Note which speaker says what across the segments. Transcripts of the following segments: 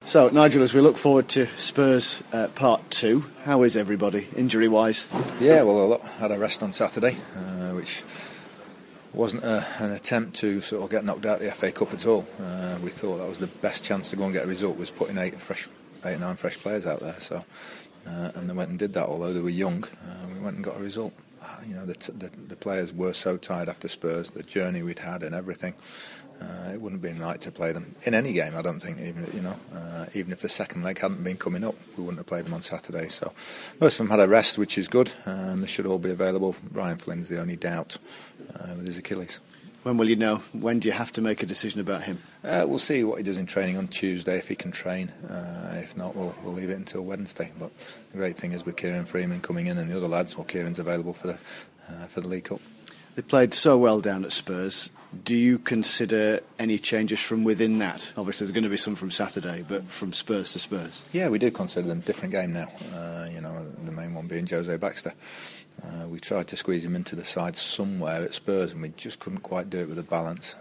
Speaker 1: So, Nigel, as we look forward to Spurs Part 2, how is everybody, injury-wise?
Speaker 2: Yeah, well, I had a rest on Saturday, which wasn't an attempt to sort of get knocked out of the FA Cup at all. We thought that was the best chance to go and get a result, was putting 8 or 9 fresh players out there. So, and they went and did that, although they were young. We went and got a result. You know, the players were so tired after Spurs, the journey we'd had and everything. It wouldn't have been right to play them in any game, I don't think. Even if the second leg hadn't been coming up, we wouldn't have played them on Saturday. So most of them had a rest, which is good, and they should all be available. Ryan Flynn's the only doubt with his Achilles.
Speaker 1: When will you know? When do you have to make a decision about him?
Speaker 2: We'll see what he does in training on Tuesday, if he can train. If not, we'll leave it until Wednesday. But the great thing is with Kieran Freeman coming in and the other lads, well, Kieran's available for the League Cup.
Speaker 1: They played so well down at Spurs. Do you consider any changes from within that? Obviously, there's going to be some from Saturday, but from Spurs to Spurs.
Speaker 2: Yeah, we do consider them a different game now. The main one being Jose Baxter. We tried to squeeze him into the side somewhere at Spurs, and we just couldn't quite do it with the balance.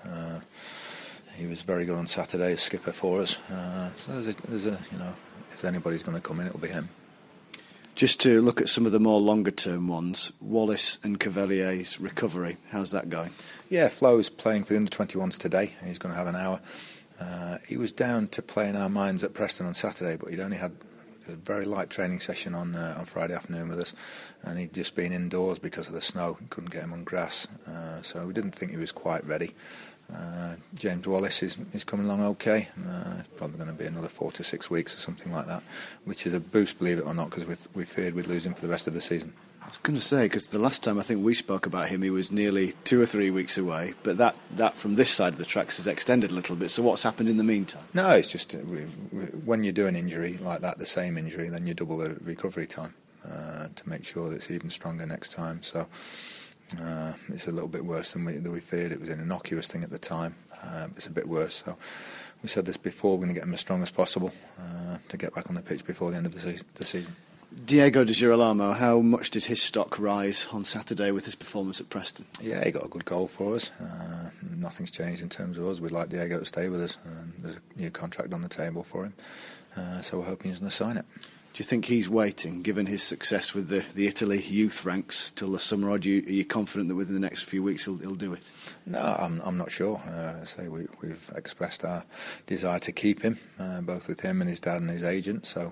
Speaker 2: He was very good on Saturday as skipper for us. So if anybody's going to come in, it'll be him.
Speaker 1: Just to look at some of the more longer-term ones, Wallace and Cavalier's recovery, how's that going?
Speaker 2: Yeah, Flo's playing for the under-21s today. He's going to have an hour. He was down to play in our minds at Preston on Saturday, but he'd only had a very light training session on Friday afternoon with us, and he'd just been indoors because of the snow. Couldn't get him on grass, so we didn't think he was quite ready. James Wallace is coming along okay. It's probably going to be another 4 to 6 weeks or something like that, which is a boost, believe it or not, because we feared we'd lose him for the rest of the season.
Speaker 1: I was going to say, because the last time I think we spoke about him, he was nearly 2 or 3 weeks away, but that from this side of the tracks has extended a little bit. So what's happened in the meantime?
Speaker 2: No, it's just when you do an injury like that, the same injury, then you double the recovery time to make sure that it's even stronger next time. So it's a little bit worse than we feared. It was an innocuous thing at the time. It's a bit worse. So we said this before, we're going to get him as strong as possible to get back on the pitch before the end of the season.
Speaker 1: Diego De Girolamo, how much did his stock rise on Saturday with his performance at Preston?
Speaker 2: Yeah, he got a good goal for us. Nothing's changed in terms of us. We'd like Diego to stay with us. There's a new contract on the table for him, so we're hoping he's going to sign it.
Speaker 1: Do you think he's waiting, given his success with the Italy youth ranks, till the summer, or are you confident that within the next few weeks he'll do it?
Speaker 2: No, I'm not sure. We've expressed our desire to keep him, both with him and his dad and his agent, so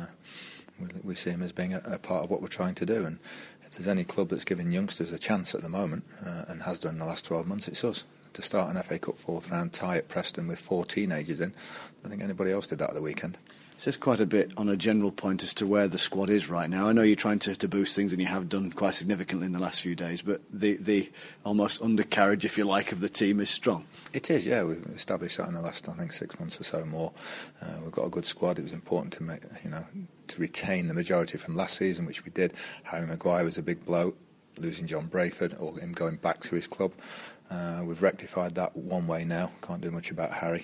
Speaker 2: we see him as being a part of what we're trying to do. And if there's any club that's giving youngsters a chance at the moment, and has done in the last 12 months, it's us. To start an FA Cup fourth round tie at Preston with 4 teenagers in, I don't think anybody else did that at the weekend.
Speaker 1: It says quite a bit on a general point as to where the squad is right now. I know you're trying to boost things, and you have done quite significantly in the last few days, but the almost undercarriage, if you like, of the team is strong.
Speaker 2: It is, yeah. We've established that in the last, 6 months or so more. We've got a good squad. It was important to retain the majority from last season, which we did. Harry Maguire was a big blow, losing John Brayford, or him going back to his club. We've rectified that one way now. Can't do much about Harry.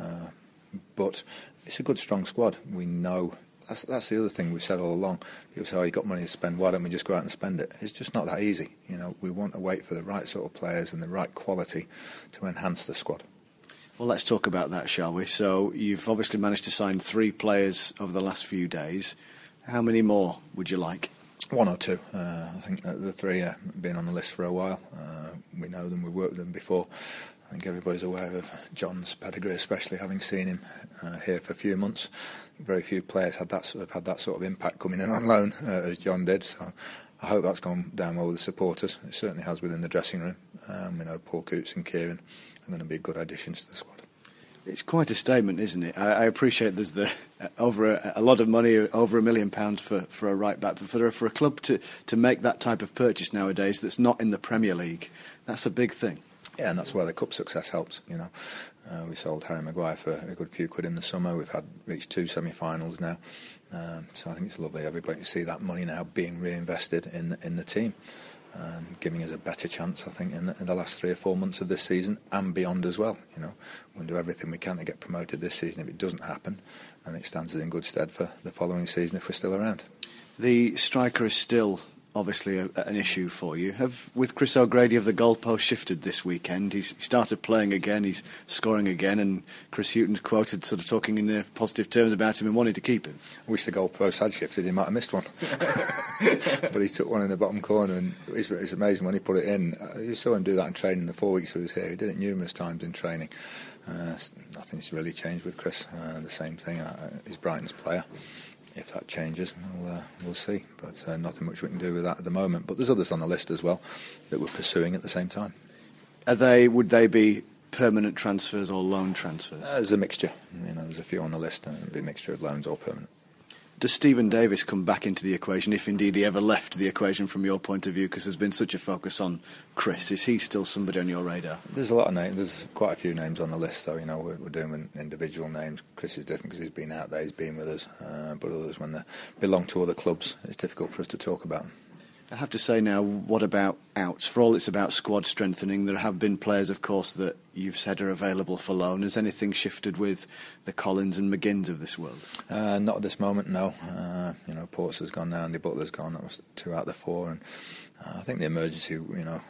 Speaker 2: But it's a good, strong squad. We know that's the other thing we've said all along. People say, "Oh, you got money to spend. Why don't we just go out and spend it?" It's just not that easy. We want to wait for the right sort of players and the right quality to enhance the squad.
Speaker 1: Well, let's talk about that, shall we? So you've obviously managed to sign 3 players over the last few days. How many more would you like?
Speaker 2: 1 or 2. I think the 3 have been on the list for a while. We know them. We've worked with them before. I think everybody's aware of John's pedigree, especially having seen him here for a few months. Very few players have had that sort of impact coming in on loan as John did. So I hope that's gone down well with the supporters. It certainly has within the dressing room. We know Paul Coots and Kieran are going to be good additions to the squad.
Speaker 1: It's quite a statement, isn't it? I appreciate there's over a lot of money, over £1 million for a right back, but for a club to make that type of purchase nowadays that's not in the Premier League, that's a big thing.
Speaker 2: Yeah, and that's where the cup success helps. We sold Harry Maguire for a good few quid in the summer. We've reached 2 semi-finals now, so I think it's lovely everybody to see that money now being reinvested in the team, and giving us a better chance, I think, in the last 3 or 4 months of this season and beyond as well. We'll do everything we can to get promoted this season. If it doesn't happen, then it stands us in good stead for the following season if we're still around.
Speaker 1: The striker is still obviously an issue for you. With Chris O'Grady, have the goalposts shifted this weekend? He started playing again, he's scoring again, and Chris Hughton's quoted sort of talking in positive terms about him and wanting to keep him.
Speaker 2: I wish the goalposts had shifted, he might have missed one. But he took one in the bottom corner, and it's amazing when he put it in. You saw him do that in training the 4 weeks he was here. He did it numerous times in training. Nothing's really changed with Chris. The same thing, he's Brighton's player. If that changes, we'll see. But nothing much we can do with that at the moment. But there's others on the list as well that we're pursuing at the same time.
Speaker 1: Would they be permanent transfers or loan transfers?
Speaker 2: There's a mixture. There's a few on the list, and it'll be a mixture of loans or permanent.
Speaker 1: Does Stephen Davis come back into the equation, if indeed he ever left the equation from your point of view, because there's been such a focus on Chris? Is he still somebody on your radar?
Speaker 2: There's a lot of names. There's quite a few names on the list, though. We're doing individual names. Chris is different because he's been out there, he's been with us. But others, when they belong to other clubs, it's difficult for us to talk about them.
Speaker 1: I have to say now, what about outs? For all it's about squad strengthening, there have been players, of course, that you've said are available for loan. Has anything shifted with the Collins and McGinns of this world?
Speaker 2: Not at this moment, no. Ports has gone now, Andy Butler's gone. That was 2 out of the 4. And I think the emergency,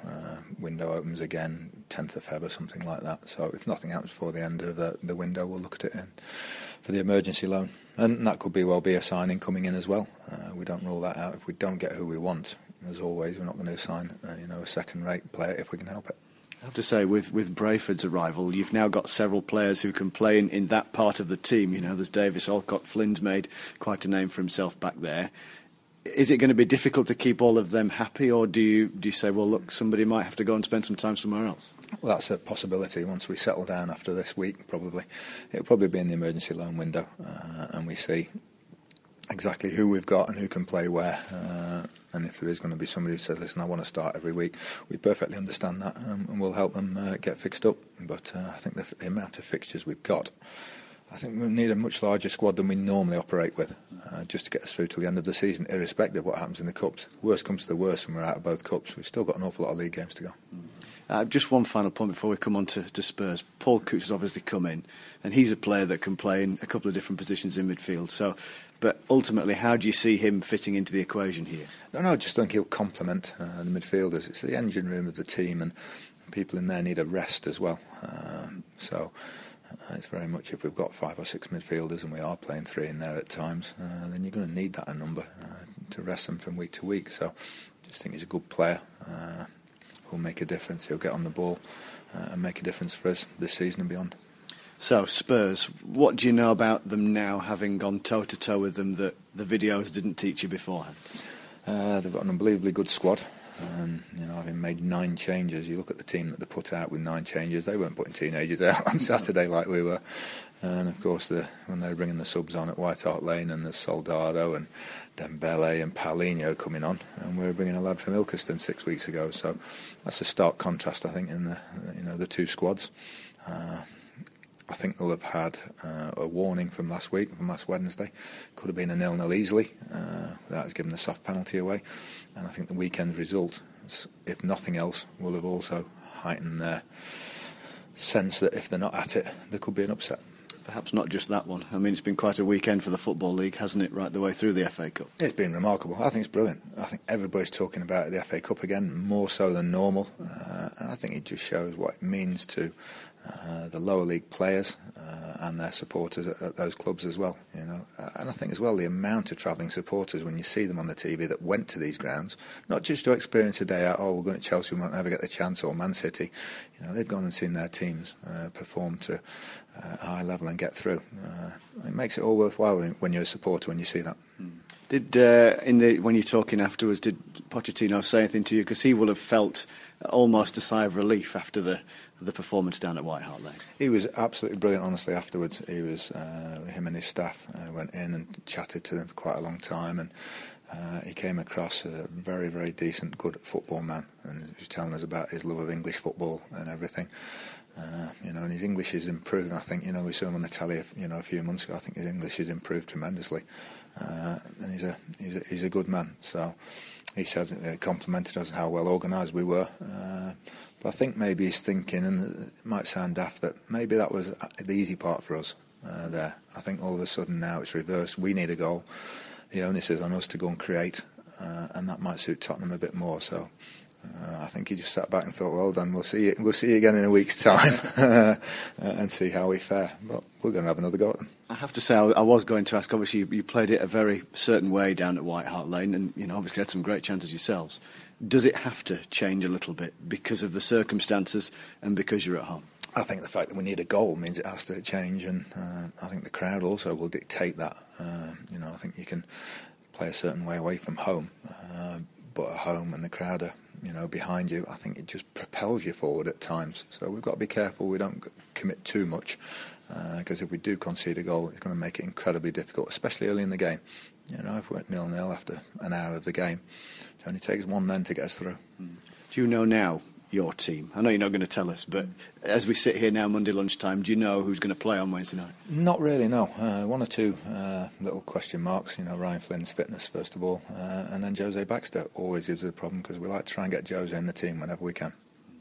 Speaker 2: window opens again, 10th of Feb or something like that. So if nothing happens before the end of the window, we'll look at it for the emergency loan. And that could be a signing coming in as well. We don't rule that out. If we don't get who we want, as always, we're not going to sign a second-rate player if we can help it.
Speaker 1: I have to say, with Brayford's arrival, you've now got several players who can play in that part of the team. There's Davis, Alcott, Flynn's made quite a name for himself back there. Is it going to be difficult to keep all of them happy, or do you say, well, look, somebody might have to go and spend some time somewhere else?
Speaker 2: Well, that's a possibility. Once we settle down after this week, probably. It'll probably be in the emergency loan window, and we see exactly who we've got and who can play where. And if there is going to be somebody who says, listen, I want to start every week, we perfectly understand that, and we'll help them get fixed up. But I think the amount of fixtures we've got, I think we'll need a much larger squad than we normally operate with, just to get us through to the end of the season, irrespective of what happens in the Cups. If the worst comes to the worst and we're out of both Cups, we've still got an awful lot of league games to go.
Speaker 1: Just one final point before we come on to Spurs. Paul Cooch has obviously come in, and he's a player that can play in a couple of different positions in midfield. But ultimately, how do you see him fitting into the equation here?
Speaker 2: No, I just think he'll complement the midfielders. It's the engine room of the team, and people in there need a rest as well. It's very much, if we've got 5 or 6 midfielders and we are playing 3 in there at times, then you're going to need that number to rest them from week to week. So I just think he's a good player. Will make a difference. He'll get on the ball and make a difference for us this season and beyond.
Speaker 1: So Spurs, what do you know about them now, having gone toe-to-toe with them that the videos didn't teach you beforehand?
Speaker 2: They've got an unbelievably good squad. Having made 9 changes, you look at the team that they put out with 9 changes, they weren't putting teenagers out on Saturday like we were. And of course, when they were bringing the subs on at White Hart Lane, and there's Soldado and Dembele and Paulinho coming on, and we were bringing a lad from Ilkeston 6 weeks ago. So that's a stark contrast, I think, in the 2 squads. I think they'll have had a warning from last Wednesday. Could have been a 0-0 easily. That has given the soft penalty away. And I think the weekend's result, if nothing else, will have also heightened their sense that if they're not at it, there could be an upset.
Speaker 1: Perhaps not just that one. I mean, it's been quite a weekend for the Football League, hasn't it, right the way through the FA Cup?
Speaker 2: It's been remarkable. I think it's brilliant. I think everybody's talking about the FA Cup again, more so than normal. And I think it just shows what it means to the lower league players and their supporters at those clubs as well. And I think as well the amount of travelling supporters when you see them on the TV that went to these grounds, not just to experience a day out, we're going to Chelsea, we might never get the chance, or Man City. They've gone and seen their teams perform to a high level and get through. It makes it all worthwhile when you're a supporter, when you see that. When
Speaker 1: you're talking afterwards, did Pochettino say anything to you? Because he will have felt almost a sigh of relief after the performance down at White Hart Lane.
Speaker 2: He was absolutely brilliant, honestly, afterwards. He was, him and his staff went in and chatted to them for quite a long time, and he came across a very, very decent, good football man, and he was telling us about his love of English football and everything. And his English has improved. I think, we saw him on the telly, a few months ago. I think his English has improved tremendously, and he's a good man. So he said, complimented us on how well organised we were. But I think maybe he's thinking, and it might sound daft, that maybe that was the easy part for us there. I think all of a sudden now it's reversed. We need a goal. The onus is on us to go and create. and that might suit Tottenham a bit more. So I think he just sat back and thought, well done, we'll see you again in a week's time and see how we fare. But we're going to have another go at them.
Speaker 1: I have to say, I was going to ask, obviously you played it a very certain way down at White Hart Lane, and obviously had some great chances yourselves. Does it have to change a little bit because of the circumstances and because you're at home?
Speaker 2: I think the fact that we need a goal means it has to change, and I think the crowd also will dictate that. I think you can play a certain way away from home, but at home and the crowd are behind you, I think it just propels you forward at times. So we've got to be careful we don't commit too much, because if we do concede a goal, it's going to make it incredibly difficult, especially early in the game. If we're at 0-0 after an hour of the game, it only takes one then to get us through.
Speaker 1: Do you know now your team? I know you're not going to tell us, but as we sit here now Monday lunchtime, do you know who's going to play on Wednesday night?
Speaker 2: Not really, no. One or two little question marks. Ryan Flynn's fitness first of all, and then Jose Baxter always gives us a problem because we like to try and get Jose in the team whenever we can.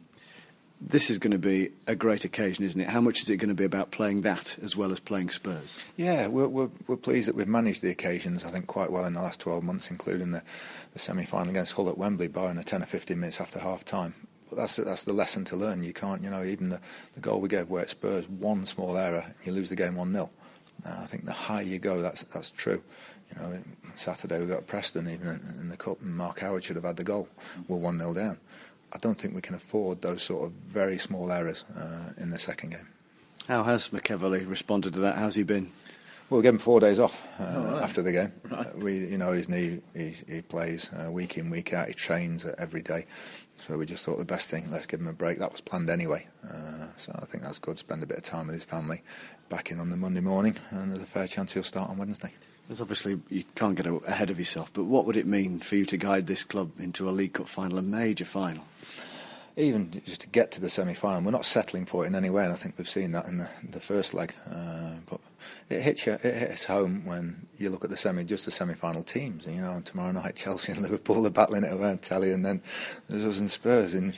Speaker 1: This is going to be a great occasion, isn't it? How much is it going to be about playing that as well as playing Spurs?
Speaker 2: Yeah, we're pleased that we've managed the occasions, I think, quite well in the last 12 months, including the semi-final against Hull at Wembley, barring a 10 or 15 minutes after half-time. But that's the lesson to learn. You can't, even the goal we gave away at Spurs, one small error, you lose the game 1-0. I think the higher you go, that's true. Saturday we got Preston even in the cup, and Mark Howard should have had the goal. We're 1-0 down. I don't think we can afford those sort of very small errors in the second game.
Speaker 1: How has McEvolley responded to that? How's he been?
Speaker 2: Well, we gave him 4 days off
Speaker 1: right.
Speaker 2: after the game.
Speaker 1: Right.
Speaker 2: His knee, he plays week in, week out. He trains every day. So we just thought the best thing, let's give him a break. That was planned anyway. So I think that's good. Spend a bit of time with his family. Back in on the Monday morning, and there's a fair chance he'll start on Wednesday.
Speaker 1: There's obviously, you can't get ahead of yourself, but what would it mean for you to guide this club into a League Cup final, a major final?
Speaker 2: Even just to get to the semi-final, we're not settling for it in any way, and I think we've seen that in the first leg. But it hits home when you look at the semi-final teams. And tomorrow night Chelsea and Liverpool are battling it away on telly, and then there's us and Spurs, and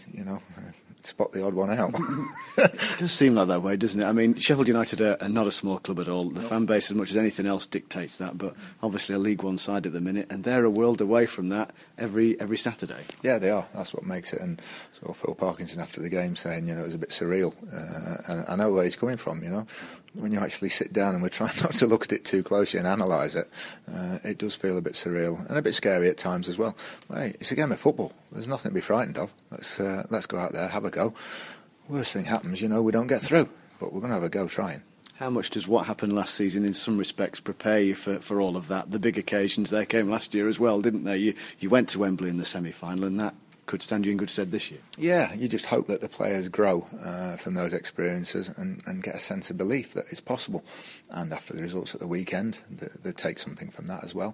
Speaker 2: spot the odd one out.
Speaker 1: It does seem like that way, doesn't it? I mean, Sheffield United are not a small club at all. The fan base, as much as anything else, dictates that. But obviously a League One side at the minute, and they're a world away from that every Saturday.
Speaker 2: Yeah, they are. That's what makes it. And so Phil Parkinson after the game saying, it was a bit surreal. And I know where he's coming from. When you actually sit down, and we're trying not to look at it too closely and analyse it, it does feel a bit surreal and a bit scary at times as well. Hey, it's a game of football. There's nothing to be frightened of. Let's go out there, have a go. Worst thing happens, we don't get through, but we're going to have a go trying.
Speaker 1: How much does what happened last season, in some respects, prepare you for all of that? The big occasions, they came last year as well, didn't they? You went to Wembley in the semi-final, and that could stand you in good stead this year. Yeah, you just hope that the players grow from those experiences and get a sense of belief that it's possible. And after the results at the weekend, they take something from that as well.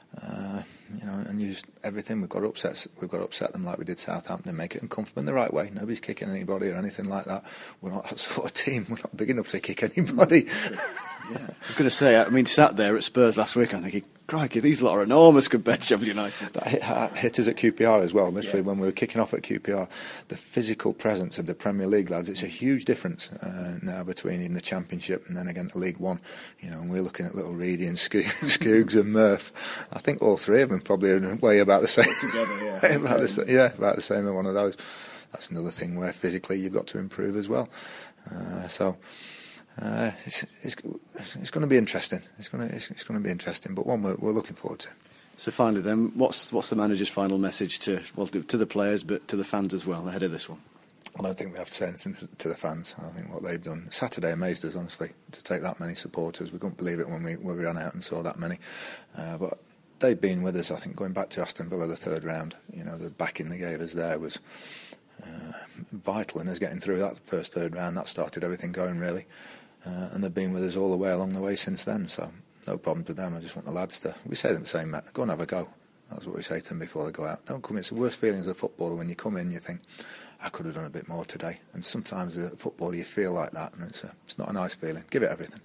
Speaker 1: And use everything. We've got to upset them like we did Southampton and make it uncomfortable in the right way. Nobody's kicking anybody or anything like that. We're not that sort of team. We're not big enough to kick anybody. Yeah. I was going to say, sat there at Spurs last week, I'm thinking, crikey, these lot are enormous compared to Sheffield United.
Speaker 2: That hit us at QPR as well. Literally, when we were kicking off at QPR, the physical presence of the Premier League lads, it's a huge difference now between in the Championship and then again to League One. And we're looking at little Reedy and Skoogs and Murph. I think all three of them probably weigh about the same. Together, yeah. About the same in one of those. That's another thing where physically you've got to improve as well. It's going to be interesting. It's going to be interesting, but one we're looking forward to.
Speaker 1: So finally, then, what's the manager's final message to the players, but to the fans as well ahead of this one?
Speaker 2: I don't think we have to say anything to the fans. I think what they've done Saturday amazed us, honestly, to take that many supporters. We couldn't believe it when we ran out and saw that many. But they've been with us, I think, going back to Aston Villa the third round. The backing they gave us there was vital in us getting through that first third round. That started everything going, really. And they've been with us all the way along the way since then, so no problems with them. I just want the lads to, we say them the same, go and have a go. That's what we say to them before they go out. Don't come in. It's the worst feeling as a footballer when you come in, you think, I could have done a bit more today. And sometimes as a footballer you feel like that, and it's not a nice feeling. Give it everything.